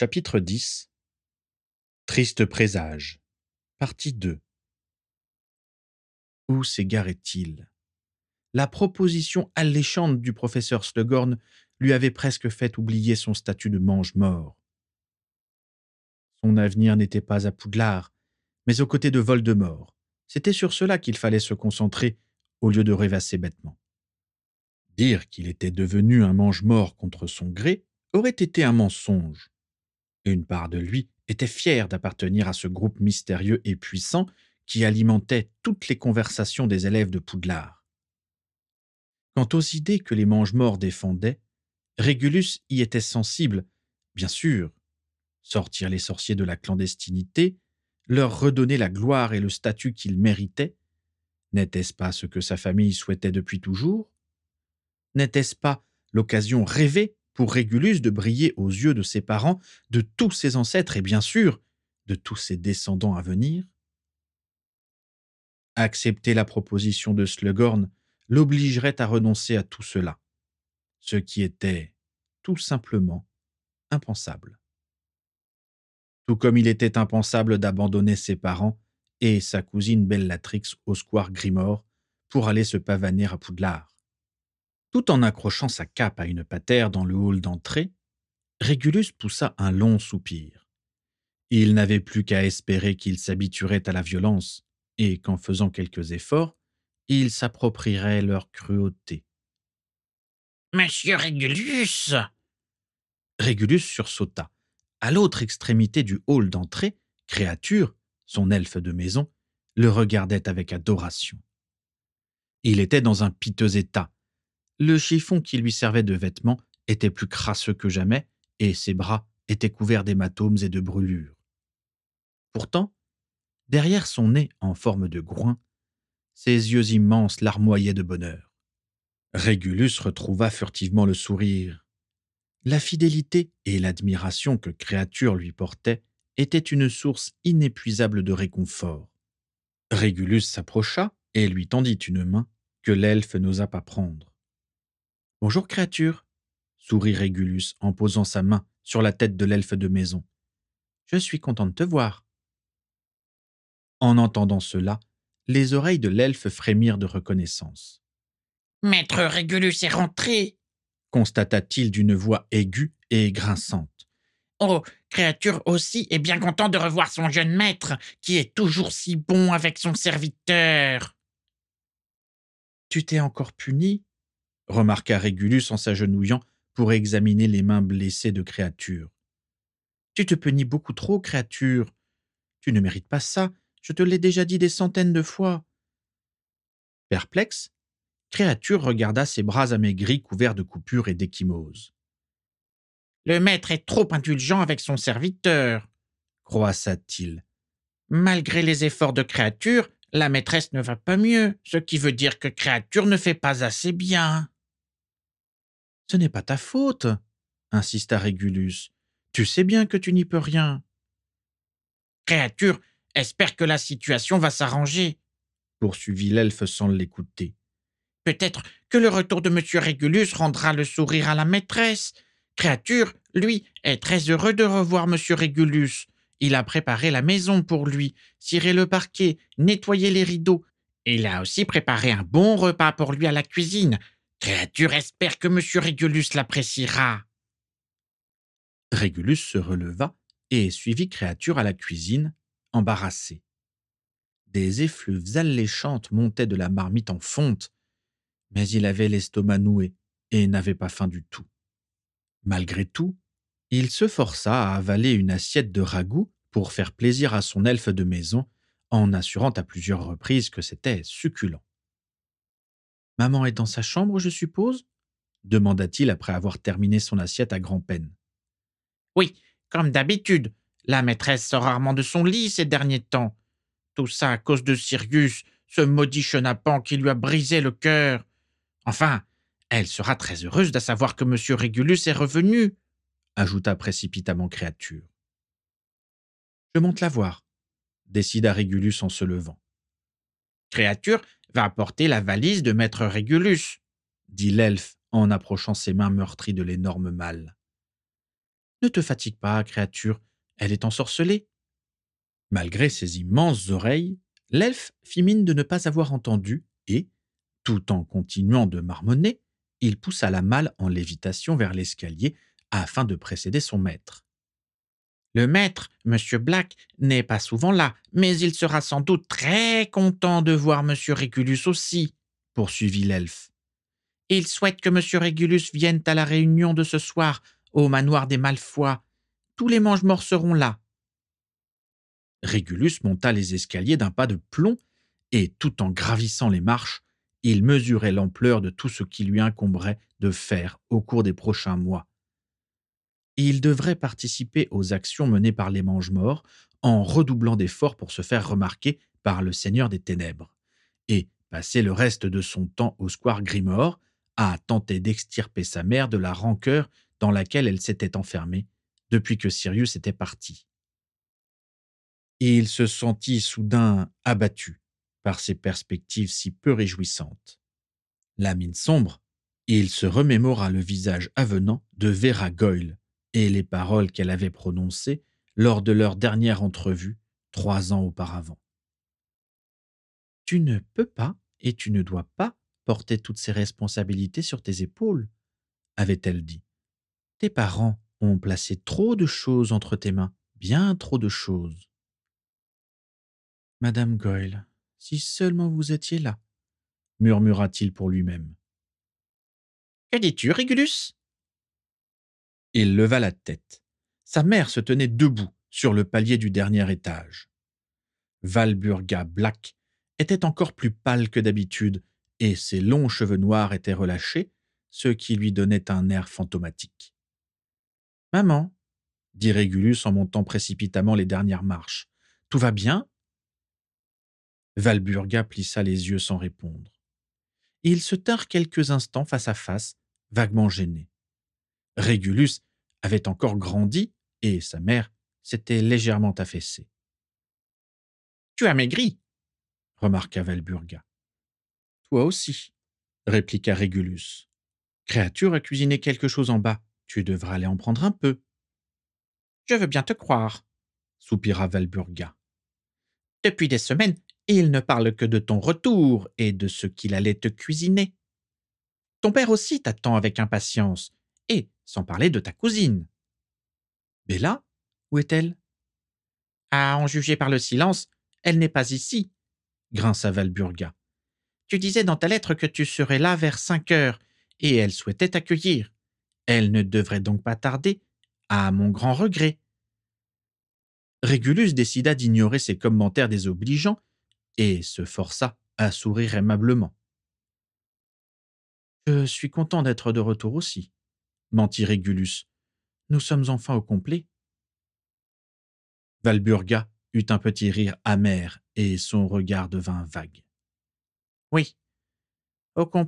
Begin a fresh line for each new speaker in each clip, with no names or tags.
Chapitre 10. Triste présage. Partie 2. Où s'égarait-il? La proposition alléchante du professeur Slughorn lui avait presque fait oublier son statut de mange-mort. Son avenir n'était pas à Poudlard, mais aux côtés de Voldemort. C'était sur cela qu'il fallait se concentrer au lieu de rêvasser bêtement. Dire qu'il était devenu un mange-mort contre son gré aurait été un mensonge. Une part de lui était fière d'appartenir à ce groupe mystérieux et puissant qui alimentait toutes les conversations des élèves de Poudlard. Quant aux idées que les mange-morts défendaient, Régulus y était sensible, bien sûr. Sortir les sorciers de la clandestinité, leur redonner la gloire et le statut qu'ils méritaient, n'était-ce pas ce que sa famille souhaitait depuis toujours? N'était-ce pas l'occasion rêvée pour Régulus de briller aux yeux de ses parents, de tous ses ancêtres et bien sûr de tous ses descendants à venir? Accepter la proposition de Slughorn l'obligerait à renoncer à tout cela, ce qui était tout simplement impensable. Tout comme il était impensable d'abandonner ses parents et sa cousine Bellatrix au square Grimore pour aller se pavaner à Poudlard. Tout en accrochant sa cape à une patère dans le hall d'entrée, Régulus poussa un long soupir. Il n'avait plus qu'à espérer qu'il s'habituerait à la violence et qu'en faisant quelques efforts, il s'approprierait leur cruauté.
« Monsieur Régulus !»
Régulus sursauta. À l'autre extrémité du hall d'entrée, Créature, son elfe de maison, le regardait avec adoration. Il était dans un piteux état. Le chiffon qui lui servait de vêtement était plus crasseux que jamais et ses bras étaient couverts d'hématomes et de brûlures. Pourtant, derrière son nez en forme de groin, ses yeux immenses larmoyaient de bonheur. Régulus retrouva furtivement le sourire. La fidélité et l'admiration que Créature lui portait étaient une source inépuisable de réconfort. Régulus s'approcha et lui tendit une main que l'elfe n'osa pas prendre. « Bonjour, Créature !» sourit Régulus en posant sa main sur la tête de l'elfe de maison. « Je suis content de te voir. » En entendant cela, les oreilles de l'elfe frémirent de reconnaissance.
« Maître Régulus est rentré !»
constata-t-il d'une voix aiguë et grinçante.
« Oh, Créature aussi est bien content de revoir son jeune maître, qui est toujours si bon avec son serviteur. »
« Tu t'es encore puni ?» remarqua Régulus en s'agenouillant pour examiner les mains blessées de Créature. « Tu te punis beaucoup trop, Créature. Tu ne mérites pas ça, je te l'ai déjà dit des centaines de fois. » Perplexe, Créature regarda ses bras amaigris couverts de coupures et d'ecchymoses.
« Le maître est trop indulgent avec son serviteur, »
croassa-t-il.
« Malgré les efforts de Créature, la maîtresse ne va pas mieux, ce qui veut dire que Créature ne fait pas assez bien. »
« Ce n'est pas ta faute, » insista Régulus. « Tu sais bien que tu n'y peux rien. »
« Créature espère que la situation va s'arranger, »
poursuivit l'elfe sans l'écouter.
« Peut-être que le retour de Monsieur Régulus rendra le sourire à la maîtresse. Créature, lui, est très heureux de revoir Monsieur Régulus. Il a préparé la maison pour lui, ciré le parquet, nettoyé les rideaux. Il a aussi préparé un bon repas pour lui à la cuisine. Créature espère que Monsieur Régulus l'appréciera. »
Régulus se releva et suivit Créature à la cuisine, embarrassé. Des effluves alléchantes montaient de la marmite en fonte, mais il avait l'estomac noué et n'avait pas faim du tout. Malgré tout, il se força à avaler une assiette de ragoût pour faire plaisir à son elfe de maison, en assurant à plusieurs reprises que c'était succulent. « Maman est dans sa chambre, je suppose ?» demanda-t-il après avoir terminé son assiette à grand-peine.
« Oui, comme d'habitude. La maîtresse sort rarement de son lit ces derniers temps. Tout ça à cause de Sirius, ce maudit chenapan qui lui a brisé le cœur. Enfin, elle sera très heureuse de savoir que Monsieur Régulus est revenu, » ajouta précipitamment Créature. « Je monte la voir, » décida Régulus en se levant. « Créature va apporter la valise de maître Régulus, » dit l'elfe en approchant ses mains meurtries de l'énorme malle.
Ne te fatigue pas, créature, elle est ensorcelée. » Malgré ses immenses oreilles, l'elfe fit mine de ne pas avoir entendu et, tout en continuant de marmonner, il poussa la malle en lévitation vers l'escalier afin de précéder son maître.
Le maître, Monsieur Black, n'est pas souvent là, mais il sera sans doute très content de voir Monsieur Régulus aussi, poursuivit l'elfe. Il souhaite que Monsieur Régulus vienne à la réunion de ce soir au manoir des Malfoy. Tous les mange-morts seront là.
Régulus monta les escaliers d'un pas de plomb et, tout en gravissant les marches, il mesurait l'ampleur de tout ce qui lui incomberait de faire au cours des prochains mois. Il devrait participer aux actions menées par les Mange-Morts en redoublant d'efforts pour se faire remarquer par le Seigneur des Ténèbres, et passer le reste de son temps au square Grimore à tenter d'extirper sa mère de la rancœur dans laquelle elle s'était enfermée depuis que Sirius était parti. Et il se sentit soudain abattu par ces perspectives si peu réjouissantes. La mine sombre, il se remémora le visage avenant de Vera Goyle et les paroles qu'elle avait prononcées lors de leur dernière entrevue 3 ans auparavant. « Tu ne peux pas et tu ne dois pas porter toutes ces responsabilités sur tes épaules, » avait-elle dit. « Tes parents ont placé trop de choses entre tes mains, bien trop de choses. » « Madame Goyle, si seulement vous étiez là, » murmura-t-il pour lui-même.
Que dis-tu, Régulus ?
Il leva la tête. Sa mère se tenait debout sur le palier du dernier étage. Walburga Black était encore plus pâle que d'habitude et ses longs cheveux noirs étaient relâchés, ce qui lui donnait un air fantomatique. « Maman, » dit Régulus en montant précipitamment les dernières marches, « tout va bien ?» Walburga plissa les yeux sans répondre. Ils se tinrent quelques instants face à face, vaguement gênés. Régulus avait encore grandi et sa mère s'était légèrement affaissée.
« Tu as maigri, »
remarqua Walburga. « Toi aussi, » répliqua Régulus. « Créature a cuisiné quelque chose en bas. Tu devras aller en prendre un peu. »«
Je veux bien te croire, »
soupira Walburga.
« Depuis des semaines, il ne parle que de ton retour et de ce qu'il allait te cuisiner. Ton père aussi t'attend avec impatience, et sans parler de ta cousine. »«
Bella, où est-elle » ?»«
À en juger par le silence, elle n'est pas ici, »
grinça Walburga.
« Tu disais dans ta lettre que tu serais là vers 5 heures, et elle souhaitait t'accueillir. Elle ne devrait donc pas tarder, à mon grand regret. »
Régulus décida d'ignorer ces commentaires désobligeants et se força à sourire aimablement. « Je suis content d'être de retour aussi, » mentit Régulus. « Nous sommes enfin au complet. » Walburga eut un petit rire amer et son regard devint vague.
« Oui, au complet. »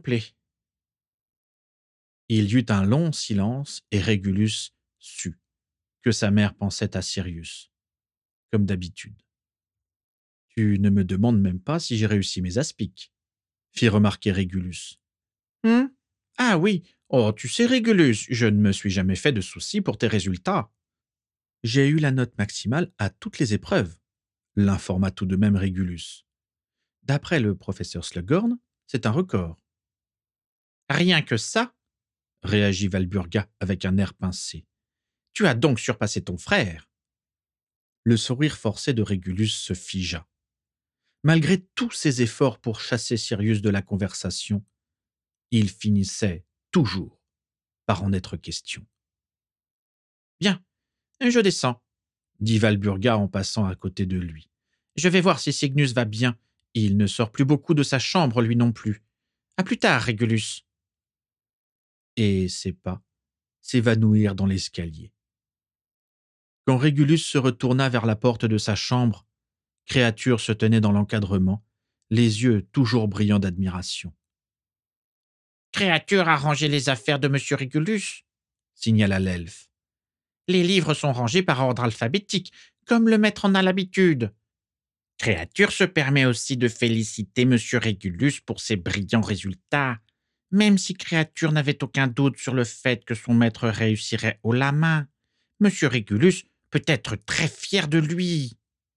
Il y eut un long silence et Régulus sut que sa mère pensait à Sirius, comme d'habitude. « Tu ne me demandes même pas si j'ai réussi mes aspics, » fit remarquer Régulus.
« Ah oui, oh tu sais Régulus, je ne me suis jamais fait de soucis pour tes résultats. »
« J'ai eu la note maximale à toutes les épreuves, » l'informa tout de même Régulus. « D'après le professeur Slughorn, c'est un record. »«
Rien que ça, »
réagit Walburga avec un air pincé.
« Tu as donc surpassé ton frère. »
Le sourire forcé de Régulus se figea. Malgré tous ses efforts pour chasser Sirius de la conversation, il finissait toujours par en être question.
« Bien, je descends, »
dit Walburga en passant à côté de lui.
« Je vais voir si Cygnus va bien. Il ne sort plus beaucoup de sa chambre, lui non plus. À plus tard, Régulus. »
Et ses pas s'évanouirent dans l'escalier. Quand Régulus se retourna vers la porte de sa chambre, Créature se tenait dans l'encadrement, les yeux toujours brillants d'admiration.
« Créature a rangé les affaires de Monsieur Régulus, »
signala l'elfe.
« Les livres sont rangés par ordre alphabétique, comme le maître en a l'habitude. Créature se permet aussi de féliciter Monsieur Régulus pour ses brillants résultats, même si Créature n'avait aucun doute sur le fait que son maître réussirait haut la main. Monsieur Régulus peut être très fier de lui.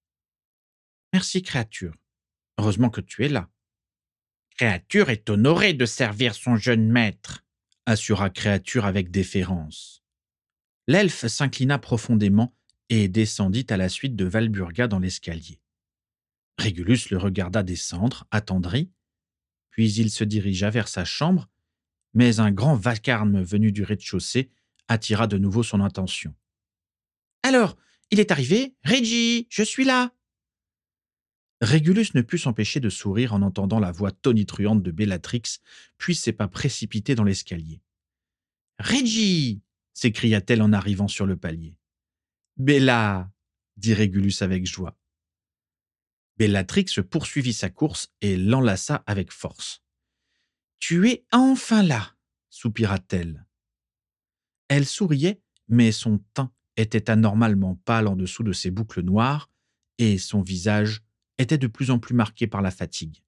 Merci, créature. Heureusement que tu es là,
Créature est honorée de servir son jeune maître.
assura créature avec déférence. L'elfe s'inclina profondément et descendit à la suite de Walburga dans l'escalier. Régulus le regarda descendre, attendri, puis il se dirigea vers sa chambre, mais un grand vacarme venu du rez-de-chaussée attira de nouveau son attention.
Alors, il est arrivé? Reggie, je suis là.
Régulus ne put s'empêcher de sourire en entendant la voix tonitruante de Bellatrix, puis ses pas précipités dans l'escalier.
Reggie!
S'écria-t-elle en arrivant sur le palier. Bella! Dit Régulus avec joie. Bellatrix poursuivit sa course et l'enlaça avec force.
Tu es enfin là,
soupira-t-elle. Elle souriait, mais son teint était anormalement pâle en dessous de ses boucles noires, et son visage était de plus en plus marqué par la fatigue.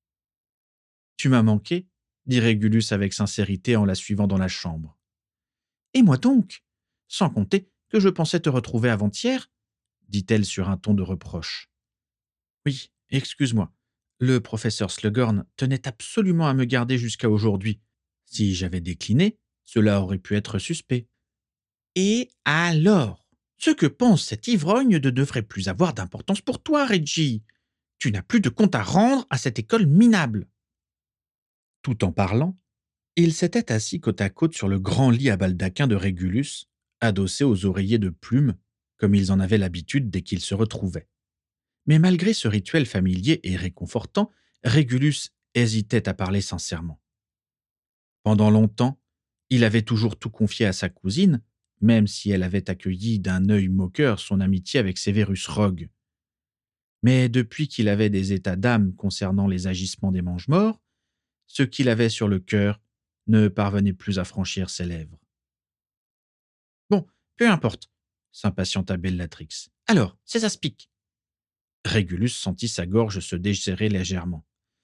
Tu m'as manqué, dit Régulus avec sincérité en la suivant dans la chambre.
Et moi donc?
Sans compter que je pensais te retrouver avant-hier, dit-elle sur un ton de reproche. Oui, excuse-moi. Le professeur Slughorn tenait absolument à me garder jusqu'à aujourd'hui. Si j'avais décliné, cela aurait pu être suspect.
Et alors? Ce que pense cet ivrogne ne devrait plus avoir d'importance pour toi, Reggie. Tu n'as plus de compte à rendre à cette école minable.
Tout en parlant, il s'était assis côte à côte sur le grand lit à baldaquin de Régulus, adossé aux oreillers de plumes, comme ils en avaient l'habitude dès qu'ils se retrouvaient. Mais malgré ce rituel familier et réconfortant, Régulus hésitait à parler sincèrement. Pendant longtemps, il avait toujours tout confié à sa cousine, même si elle avait accueilli d'un œil moqueur son amitié avec Severus Rogue. Mais depuis qu'il avait des états d'âme concernant les agissements des mange-morts, ce qu'il avait sur le cœur ne parvenait plus à franchir ses lèvres.
Bon, peu importe, s'impatienta Bellatrix. Alors, ces aspics.
Régulus sentit sa gorge se desserrer légèrement.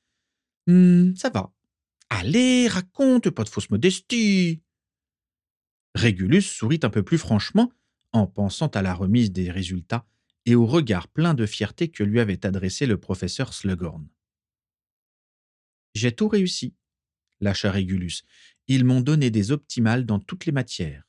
Ça va. Allez, raconte, pas de fausse modestie.
Régulus sourit un peu plus franchement en pensant à la remise des résultats et au regard plein de fierté que lui avait adressé le professeur Slughorn. J'ai tout réussi, lâcha Régulus. Ils m'ont donné des optimales dans toutes les matières.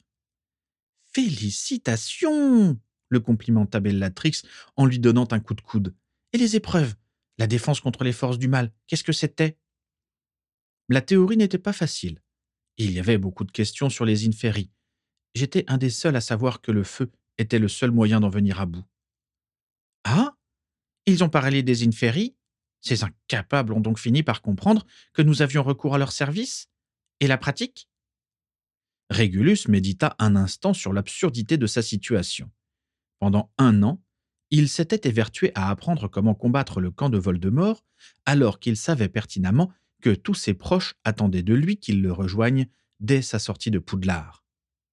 Félicitations, le complimenta Bellatrix en lui donnant un coup de coude. Et les épreuves? La défense contre les forces du mal, qu'est-ce que c'était?
La théorie n'était pas facile. Il y avait beaucoup de questions sur les inféries. J'étais un des seuls à savoir que le feu était le seul moyen d'en venir à bout.
Ah? Ils ont parlé des inféries? Ces incapables ont donc fini par comprendre que nous avions recours à leur service? Et la pratique?
Régulus médita un instant sur l'absurdité de sa situation. Pendant 1 an, il s'était évertué à apprendre comment combattre le camp de Voldemort, alors qu'il savait pertinemment que tous ses proches attendaient de lui qu'il le rejoigne dès sa sortie de Poudlard.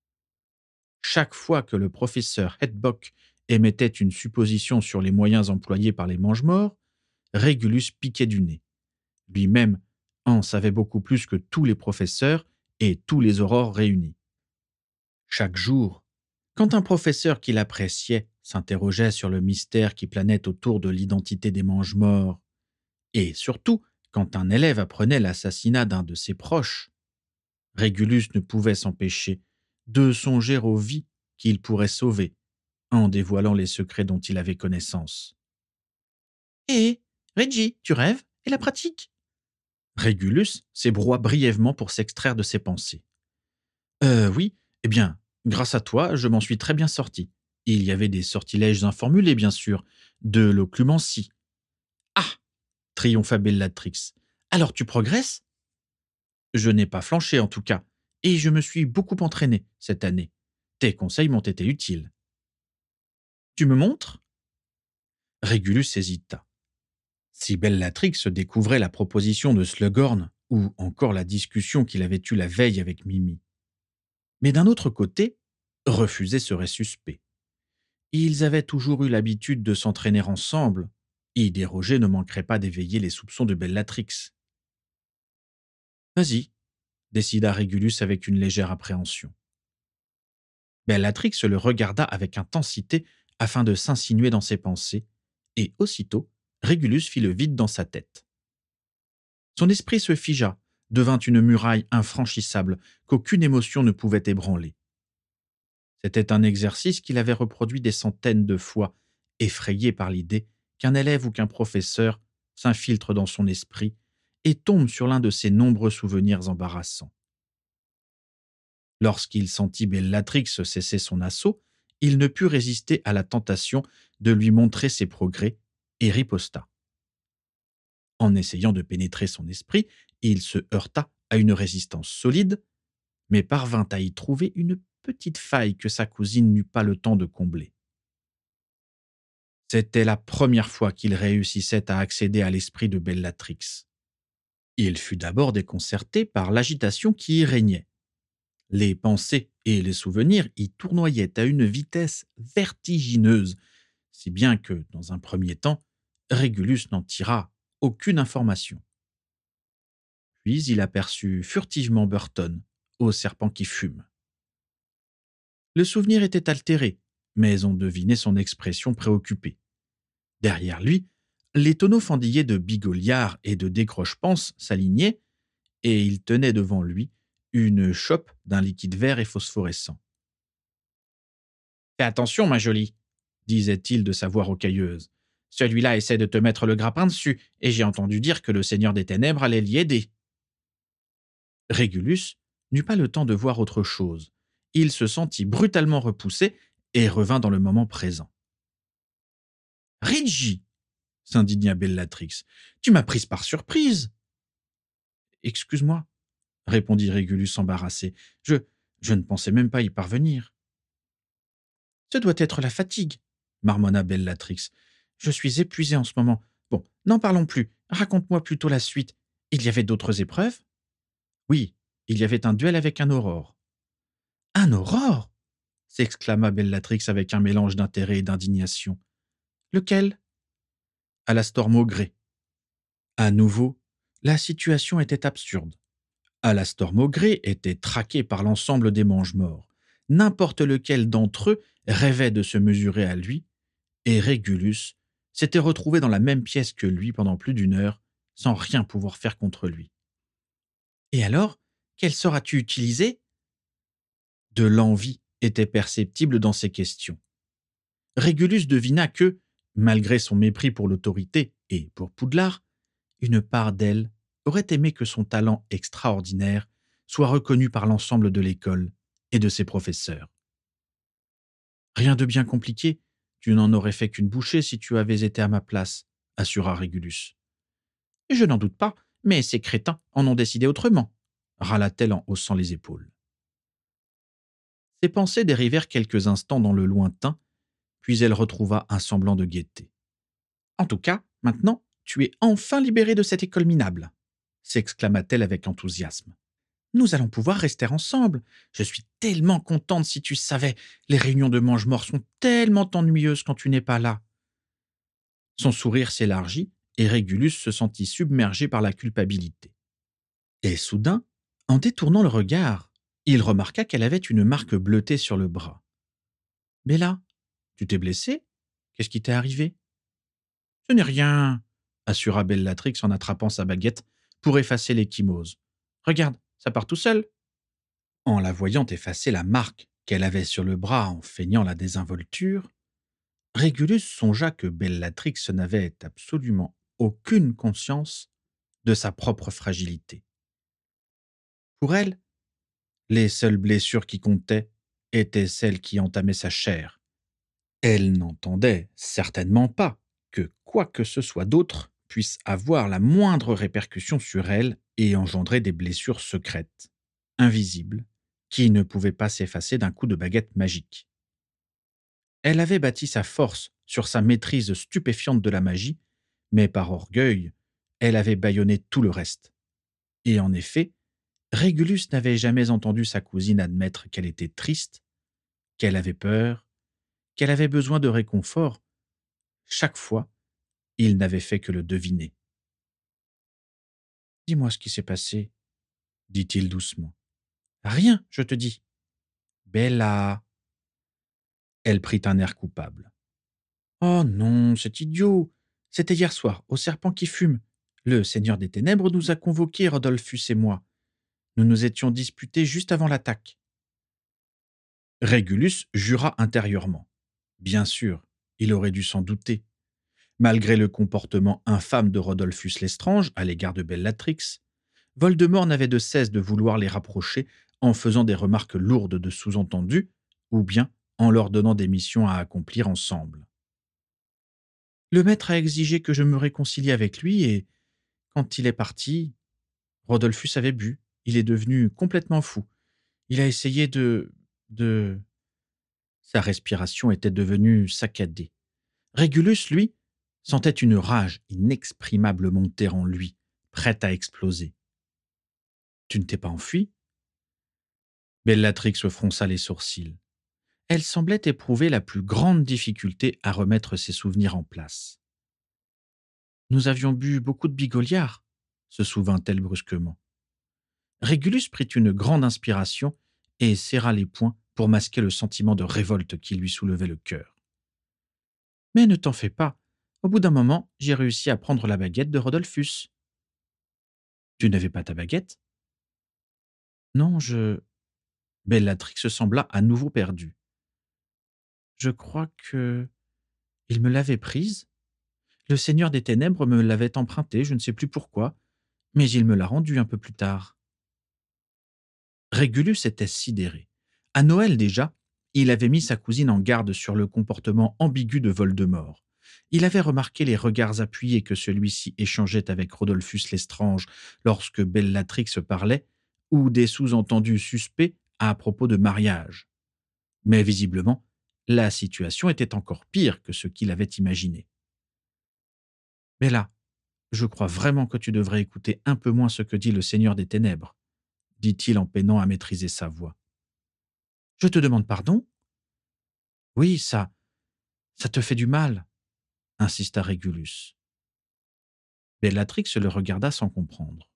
Chaque fois que le professeur Hedbock émettait une supposition sur les moyens employés par les mange-morts, Régulus piquait du nez. Lui-même en savait beaucoup plus que tous les professeurs et tous les aurores réunis. Chaque jour, quand un professeur qu'il appréciait s'interrogeait sur le mystère qui planait autour de l'identité des mange-morts, et surtout quand un élève apprenait l'assassinat d'un de ses proches, Régulus ne pouvait s'empêcher de songer aux vies qu'il pourrait sauver en dévoilant les secrets dont il avait connaissance.
Et Reggie, tu rêves? Et la pratique?
Régulus s'ébroua brièvement pour s'extraire de ses pensées. Oui, eh bien, grâce à toi, je m'en suis très bien sorti. Il y avait des sortilèges informulés, bien sûr, de l'occlumencie.
Ah!
Triompha Bellatrix.
Alors tu progresses?
Je n'ai pas flanché en tout cas, et je me suis beaucoup entraîné cette année. Tes conseils m'ont été utiles.
Tu me montres?
Régulus hésita. Si Bellatrix découvrait la proposition de Slughorn, ou encore la discussion qu'il avait eue la veille avec Mimi. Mais d'un autre côté, refuser serait suspect. Ils avaient toujours eu l'habitude de s'entraîner ensemble. Y déroger ne manquerait pas d'éveiller les soupçons de Bellatrix. Vas-y, décida Régulus avec une légère appréhension. Bellatrix le regarda avec intensité afin de s'insinuer dans ses pensées, et aussitôt, Régulus fit le vide dans sa tête. Son esprit se figea, devint une muraille infranchissable qu'aucune émotion ne pouvait ébranler. C'était un exercice qu'il avait reproduit des centaines de fois, effrayé par l'idée qu'un élève ou qu'un professeur s'infiltre dans son esprit et tombe sur l'un de ses nombreux souvenirs embarrassants. Lorsqu'il sentit Bellatrix cesser son assaut, il ne put résister à la tentation de lui montrer ses progrès et riposta. En essayant de pénétrer son esprit, il se heurta à une résistance solide, mais parvint à y trouver une petite faille que sa cousine n'eut pas le temps de combler. C'était la première fois qu'il réussissait à accéder à l'esprit de Bellatrix. Il fut d'abord déconcerté par l'agitation qui y régnait. Les pensées et les souvenirs y tournoyaient à une vitesse vertigineuse, si bien que, dans un premier temps, Régulus n'en tira aucune information. Puis il aperçut furtivement Burton, au serpent qui fume. Le souvenir était altéré, mais on devinait son expression préoccupée. Derrière lui, les tonneaux fendillés de Bigoliard et de Décroche-Panse s'alignaient, et il tenait devant lui une chope d'un liquide vert et phosphorescent.
Fais attention, ma jolie, disait-il de sa voix rocailleuse. Celui-là essaie de te mettre le grappin dessus, et j'ai entendu dire que le Seigneur des Ténèbres allait l'y aider.
Régulus n'eut pas le temps de voir autre chose. Il se sentit brutalement repoussé et revint dans le moment présent.
Ridgy,
s'indigna Bellatrix, tu m'as prise par surprise. Excuse-moi, répondit Régulus embarrassé. Je ne pensais même pas y parvenir.
Ce doit être la fatigue, marmonna Bellatrix. Je suis épuisée en ce moment. Bon, n'en parlons plus. Raconte-moi plutôt la suite. Il y avait d'autres épreuves?
Oui, il y avait un duel avec un aurore.
Un aurore?
S'exclama Bellatrix avec un mélange d'intérêt et d'indignation.
Lequel?
Alastor Maugré. À nouveau, la situation était absurde. Alastor Maugré était traqué par l'ensemble des mange-morts. N'importe lequel d'entre eux rêvait de se mesurer à lui, et Régulus s'était retrouvé dans la même pièce que lui pendant plus d'une heure, sans rien pouvoir faire contre lui.
Et alors, quel sort as-tu utilisé?
De l'envie était perceptible dans ses questions. Régulus devina que, malgré son mépris pour l'autorité et pour Poudlard, une part d'elle aurait aimé que son talent extraordinaire soit reconnu par l'ensemble de l'école et de ses professeurs. Rien de bien compliqué, tu n'en aurais fait qu'une bouchée si tu avais été à ma place, assura Régulus.
Je n'en doute pas, mais ces crétins en ont décidé autrement,
râla-t-elle en haussant les épaules. Ses pensées dérivèrent quelques instants dans le lointain, puis elle retrouva un semblant de gaieté.
En tout cas, maintenant, tu es enfin libéré de cette école minable,
s'exclama-t-elle avec enthousiasme.
Nous allons pouvoir rester ensemble. Je suis tellement contente si tu savais. Les réunions de mange-morts sont tellement ennuyeuses quand tu n'es pas là.
Son sourire s'élargit et Régulus se sentit submergé par la culpabilité. Et soudain, en détournant le regard, il remarqua qu'elle avait une marque bleutée sur le bras. « Bella, tu t'es blessée? Qu'est-ce qui t'est arrivé ?»«
Ce n'est rien, »
assura Bellatrix en attrapant sa baguette pour effacer l'ecchymose. « Regarde, ça part tout seul. » En la voyant effacer la marque qu'elle avait sur le bras en feignant la désinvolture, Régulus songea que Bellatrix n'avait absolument aucune conscience de sa propre fragilité. Pour elle, les seules blessures qui comptaient étaient celles qui entamaient sa chair. Elle n'entendait certainement pas que quoi que ce soit d'autre puisse avoir la moindre répercussion sur elle et engendrer des blessures secrètes, invisibles, qui ne pouvaient pas s'effacer d'un coup de baguette magique. Elle avait bâti sa force sur sa maîtrise stupéfiante de la magie, mais par orgueil, elle avait bâillonné tout le reste. Et en effet, Régulus n'avait jamais entendu sa cousine admettre qu'elle était triste, qu'elle avait peur, qu'elle avait besoin de réconfort. Chaque fois, il n'avait fait que le deviner. « Dis-moi ce qui s'est passé, » dit-il doucement. « Rien, je te dis. »« Bella, » Elle prit un air coupable. Oh non, c'est idiot. C'était hier soir, au serpent qui fume. Le Seigneur des Ténèbres nous a convoqués, Rodolphus et moi. Nous nous étions disputés juste avant l'attaque. Régulus jura intérieurement. Bien sûr, il aurait dû s'en douter. Malgré le comportement infâme de Rodolphus Lestrange à l'égard de Bellatrix, Voldemort n'avait de cesse de vouloir les rapprocher en faisant des remarques lourdes de sous-entendus ou bien en leur donnant des missions à accomplir ensemble. Le maître a exigé que je me réconcilie avec lui et, quand il est parti, Rodolphus avait bu. Il est devenu complètement fou. Il a essayé de... Sa respiration était devenue saccadée. Régulus, lui, sentait une rage inexprimable monter en lui, prête à exploser. Tu ne t'es pas enfui? Bellatrix fronça les sourcils. Elle semblait éprouver la plus grande difficulté à remettre ses souvenirs en place. Nous avions bu beaucoup de Bigoliard, se souvint-elle brusquement. Régulus prit une grande inspiration et serra les poings pour masquer le sentiment de révolte qui lui soulevait le cœur. Mais ne t'en fais pas. Au bout d'un moment, j'ai réussi à prendre la baguette de Rodolphus. Tu n'avais pas ta baguette? Non, je... Bellatrix sembla à nouveau perdue. Je crois que... Il me l'avait prise. Le Seigneur des Ténèbres me l'avait empruntée, je ne sais plus pourquoi, mais il me l'a rendue un peu plus tard. Régulus était sidéré. À Noël déjà, il avait mis sa cousine en garde sur le comportement ambigu de Voldemort. Il avait remarqué les regards appuyés que celui-ci échangeait avec Rodolphus Lestrange lorsque Bellatrix parlait, ou des sous-entendus suspects à propos de mariage. Mais visiblement, la situation était encore pire que ce qu'il avait imaginé. Bella, je crois vraiment que tu devrais écouter un peu moins ce que dit le Seigneur des Ténèbres, dit-il en peinant à maîtriser sa voix. Je te demande pardon? Oui, ça te fait du mal, insista Régulus. Bellatrix le regarda sans comprendre.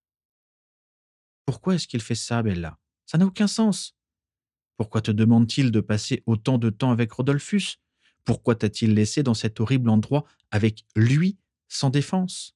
Pourquoi est-ce qu'il fait ça, Bella? Ça n'a aucun sens. Pourquoi te demande-t-il de passer autant de temps avec Rodolphus? Pourquoi t'a-t-il laissé dans cet horrible endroit avec lui, sans défense?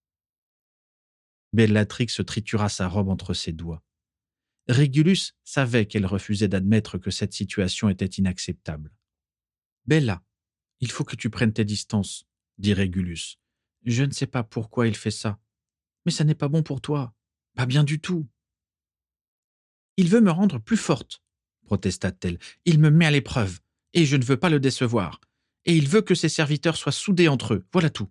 Bellatrix tritura sa robe entre ses doigts. Régulus savait qu'elle refusait d'admettre que cette situation était inacceptable. Bella, il faut que tu prennes tes distances, dit Régulus. Je ne sais pas pourquoi il fait ça, mais ça n'est pas bon pour toi. Pas bien du tout. Il veut me rendre plus forte, protesta-t-elle. Il me met à l'épreuve, et je ne veux pas le décevoir. Et il veut que ses serviteurs soient soudés entre eux, voilà tout.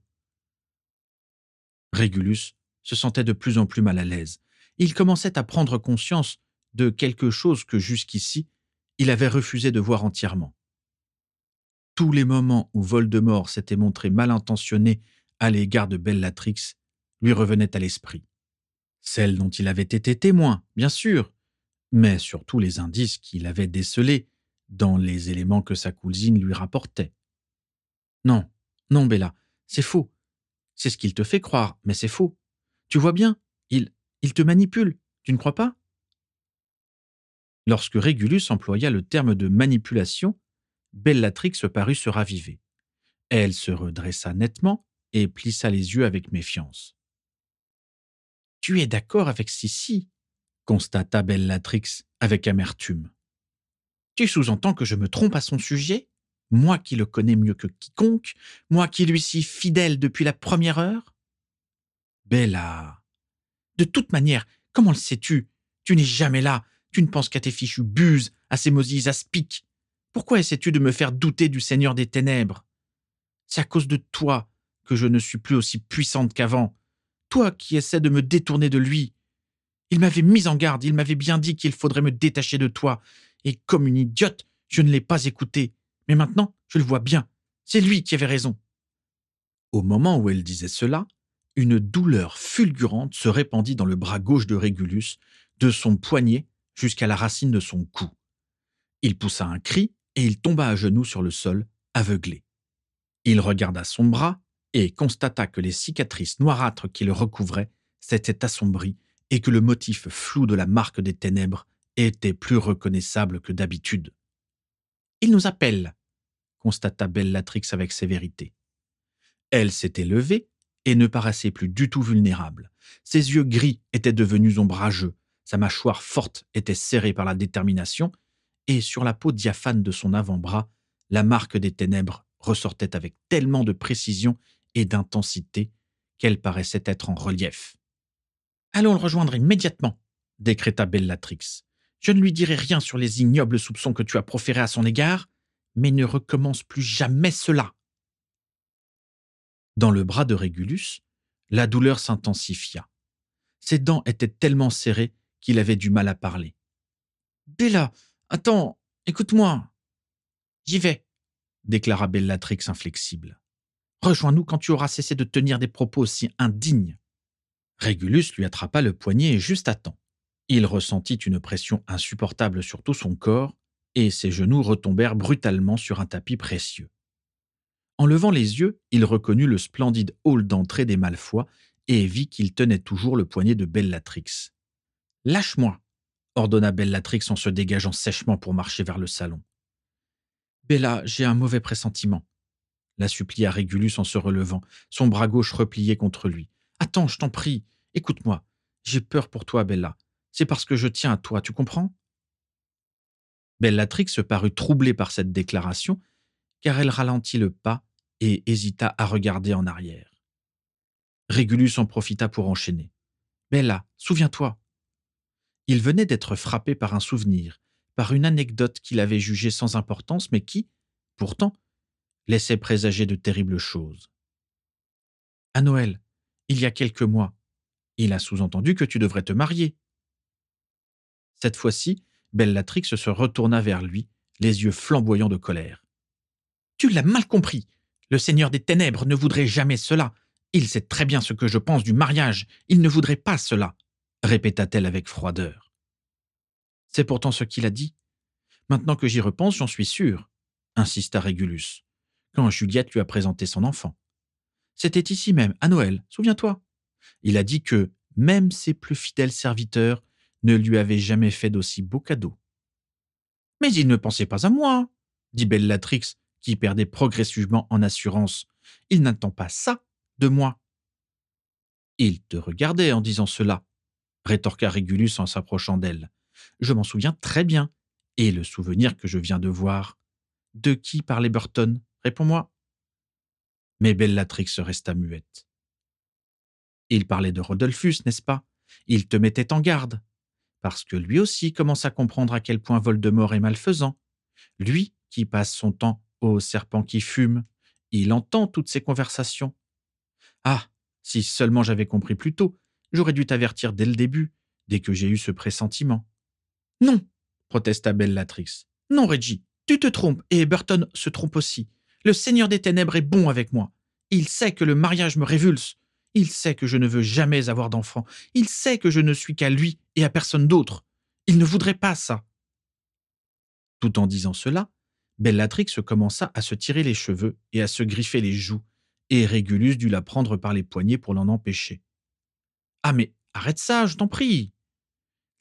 Régulus se sentait de plus en plus mal à l'aise. Il commençait à prendre conscience de quelque chose que jusqu'ici, il avait refusé de voir entièrement. Tous les moments où Voldemort s'était montré mal intentionné à l'égard de Bellatrix lui revenaient à l'esprit. Celles dont il avait été témoin, bien sûr, mais surtout les indices qu'il avait décelés dans les éléments que sa cousine lui rapportait. Non, non, Bella, c'est faux. C'est ce qu'il te fait croire, mais c'est faux. Tu vois bien, il te manipule, tu ne crois pas? Lorsque Régulus employa le terme de manipulation, Bellatrix parut se raviver. Elle se redressa nettement et plissa les yeux avec méfiance. « Tu es d'accord avec Sissi ?» constata Bellatrix avec amertume. « Tu sous-entends que je me trompe à son sujet? Moi qui le connais mieux que quiconque, moi qui lui suis fidèle depuis la première heure ?»« Bella, de toute manière, comment le sais-tu? Tu n'es jamais là, tu ne penses qu'à tes fichues buses, à ces mosies aspics. Pourquoi essaies-tu de me faire douter du Seigneur des Ténèbres? C'est à cause de toi que je ne suis plus aussi puissante qu'avant. Toi qui essaies de me détourner de lui. Il m'avait mis en garde, il m'avait bien dit qu'il faudrait me détacher de toi. Et comme une idiote, je ne l'ai pas écouté. Mais maintenant, je le vois bien. C'est lui qui avait raison. » Au moment où elle disait cela, une douleur fulgurante se répandit dans le bras gauche de Régulus, de son poignet jusqu'à la racine de son cou. Il poussa un cri et il tomba à genoux sur le sol, aveuglé. Il regarda son bras et constata que les cicatrices noirâtres qui le recouvraient s'étaient assombries et que le motif flou de la marque des ténèbres était plus reconnaissable que d'habitude.
Il nous appelle.
Constata Bellatrix avec sévérité. Elle s'était levée et ne paraissait plus du tout vulnérable. Ses yeux gris étaient devenus ombrageux, sa mâchoire forte était serrée par la détermination, et sur la peau diaphane de son avant-bras, la marque des ténèbres ressortait avec tellement de précision et d'intensité qu'elle paraissait être en relief.
« Allons le rejoindre immédiatement, décréta Bellatrix. Je ne lui dirai rien sur les ignobles soupçons que tu as proférés à son égard, mais ne recommence plus jamais cela. »
Dans le bras de Régulus, la douleur s'intensifia. Ses dents étaient tellement serrées qu'il avait du mal à parler.
« Bella, attends, écoute-moi. »« J'y vais,
déclara Bellatrix inflexible.
Rejoins-nous quand tu auras cessé de tenir des propos aussi indignes. »
Régulus lui attrapa le poignet juste à temps. Il ressentit une pression insupportable sur tout son corps, et ses genoux retombèrent brutalement sur un tapis précieux. En levant les yeux, il reconnut le splendide hall d'entrée des Malfoy et vit qu'il tenait toujours le poignet de Bellatrix.
« Lâche-moi, »
ordonna Bellatrix en se dégageant sèchement pour marcher vers le salon.
« Bella, j'ai un mauvais pressentiment, »
la supplia Régulus en se relevant, son bras gauche replié contre lui.
« Attends, je t'en prie, écoute-moi. J'ai peur pour toi, Bella. C'est parce que je tiens à toi, tu comprends ?»
Bellatrix se parut troublée par cette déclaration, car elle ralentit le pas et hésita à regarder en arrière. Régulus en profita pour enchaîner.
« Bella, souviens-toi. »
Il venait d'être frappé par un souvenir, par une anecdote qu'il avait jugée sans importance, mais qui, pourtant, laissait présager de terribles choses.
« À Noël, il y a quelques mois, il a sous-entendu que tu devrais te marier. »
Cette fois-ci, Bellatrix se retourna vers lui, les yeux flamboyants de colère.
« Tu l'as mal compris. Le Seigneur des Ténèbres ne voudrait jamais cela. Il sait très bien ce que je pense du mariage. Il ne voudrait pas cela, »
répéta-t-elle avec froideur.
« C'est pourtant ce qu'il a dit. Maintenant que j'y repense, j'en suis sûr, » insista Régulus, quand Juliette lui a présenté son enfant. « C'était ici même, à Noël, souviens-toi.
Il a dit que même ses plus fidèles serviteurs ne lui avaient jamais fait d'aussi beaux cadeaux. »«
Mais il ne pensait pas à moi, »
dit Bellatrix, qui perdait progressivement en assurance.
« Il n'attend pas ça de moi. »«
Il te regardait en disant cela, » rétorqua Régulus en s'approchant d'elle.
« Je m'en souviens très bien.
Et le souvenir que je viens de voir.
De qui parlait Burton? Réponds-moi. »
Mais Bellatrix resta muette.
Il parlait de Rodolphus, n'est-ce pas? Il te mettait en garde. Parce que lui aussi commence à comprendre à quel point Voldemort est malfaisant. Lui qui passe son temps au serpent qui fume, il entend toutes ces conversations. Ah, si seulement j'avais compris plus tôt, j'aurais dû t'avertir dès le début, dès que j'ai eu ce pressentiment. Non, protesta Bellatrix. Non, Reggie, tu te trompes, et Burton se trompe aussi. Le Seigneur des Ténèbres est bon avec moi. Il sait que le mariage me révulse. Il sait que je ne veux jamais avoir d'enfant. Il sait que je ne suis qu'à lui et à personne d'autre. Il ne voudrait pas ça.
Tout en disant cela, Bellatrix commença à se tirer les cheveux et à se griffer les joues, et Régulus dut la prendre par les poignets pour l'en empêcher.
« Ah mais arrête ça, je t'en prie !»« Lâche-moi !»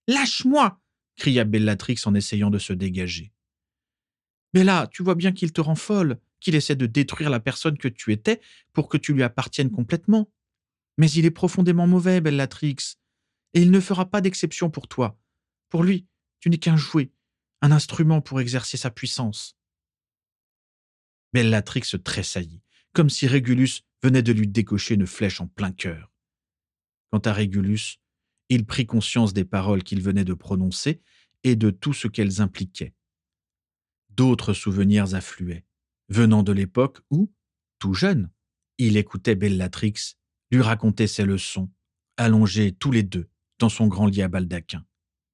cria Bellatrix en essayant de se dégager. « Mais là, tu vois bien qu'il te rend folle, qu'il essaie de détruire la personne que tu étais pour que tu lui appartiennes complètement. Mais il est profondément mauvais, Bellatrix, et il ne fera pas d'exception pour toi. Pour lui, tu n'es qu'un jouet, un instrument pour exercer sa puissance. »
Bellatrix tressaillit, comme si Régulus venait de lui décocher une flèche en plein cœur. Quant à Régulus, il prit conscience des paroles qu'il venait de prononcer et de tout ce qu'elles impliquaient. D'autres souvenirs affluaient, venant de l'époque où, tout jeune, il écoutait Bellatrix lui raconter ses leçons, allongés tous les deux dans son grand lit à baldaquin.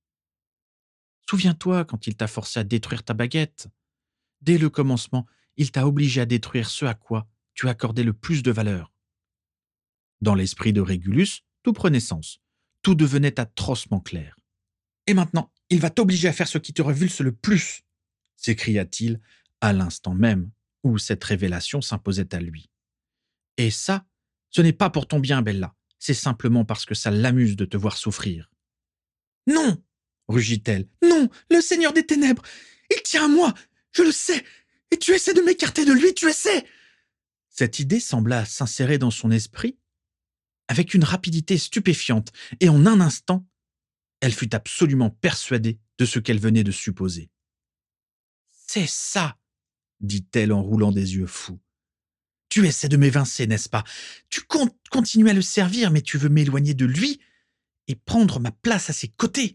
« Souviens-toi quand il t'a forcé à détruire ta baguette. Dès le commencement, il t'a obligé à détruire ce à quoi tu accordais le plus de valeur. »
Dans l'esprit de Régulus, tout prenait sens. Tout devenait atrocement clair.
« Et maintenant, il va t'obliger à faire ce qui te révulse le plus !»
s'écria-t-il à l'instant même où cette révélation s'imposait à lui.
« Et ça, ce n'est pas pour ton bien, Bella. C'est simplement parce que ça l'amuse de te voir souffrir. »« Non !» rugit-elle. « Non, le Seigneur des Ténèbres, il tient à moi.
Je le sais. Et tu essaies de m'écarter de lui, tu essaies. Cette idée sembla s'insérer dans son esprit avec une rapidité stupéfiante, et en un instant, elle fut absolument persuadée de ce qu'elle venait de supposer. C'est ça, dit-elle en roulant des yeux fous. Tu essaies de m'évincer, n'est-ce pas? Tu comptes continuer à le servir, mais tu veux m'éloigner de lui et prendre ma place à ses côtés.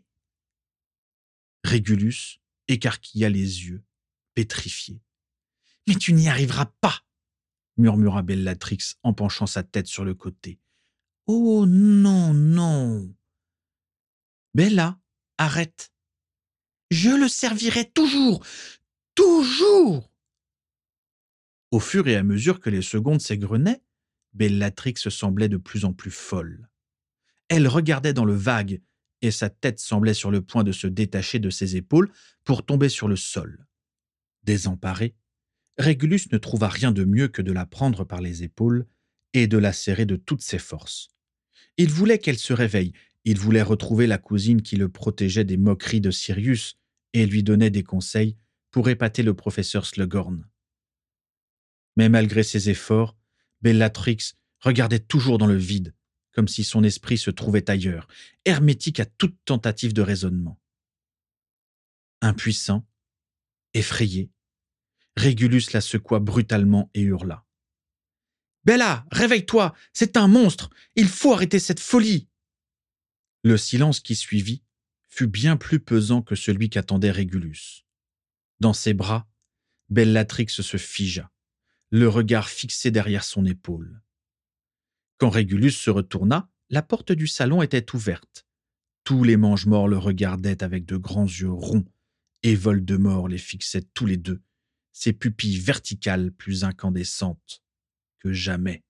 Régulus écarquilla les yeux, pétrifié. Mais tu n'y arriveras pas, murmura Bellatrix en penchant sa tête sur le côté. Oh non, non. Bella, arrête. Je le servirai toujours, toujours. Au fur et à mesure que les secondes s'égrenaient, Bellatrix semblait de plus en plus folle. Elle regardait dans le vague, et sa tête semblait sur le point de se détacher de ses épaules pour tomber sur le sol. Désemparé, Régulus ne trouva rien de mieux que de la prendre par les épaules et de la serrer de toutes ses forces. Il voulait qu'elle se réveille, il voulait retrouver la cousine qui le protégeait des moqueries de Sirius et lui donnait des conseils pour épater le professeur Slughorn. Mais malgré ses efforts, Bellatrix regardait toujours dans le vide, comme si son esprit se trouvait ailleurs, hermétique à toute tentative de raisonnement. Impuissant, effrayé, Régulus la secoua brutalement et hurla. « Bella, réveille-toi, c'est un monstre, il faut arrêter cette folie !» Le silence qui suivit fut bien plus pesant que celui qu'attendait Régulus. Dans ses bras, Bellatrix se figea, le regard fixé derrière son épaule. Quand Régulus se retourna, la porte du salon était ouverte. Tous les mange-morts le regardaient avec de grands yeux ronds, et Voldemort les fixait tous les deux, ses pupilles verticales plus incandescentes que jamais.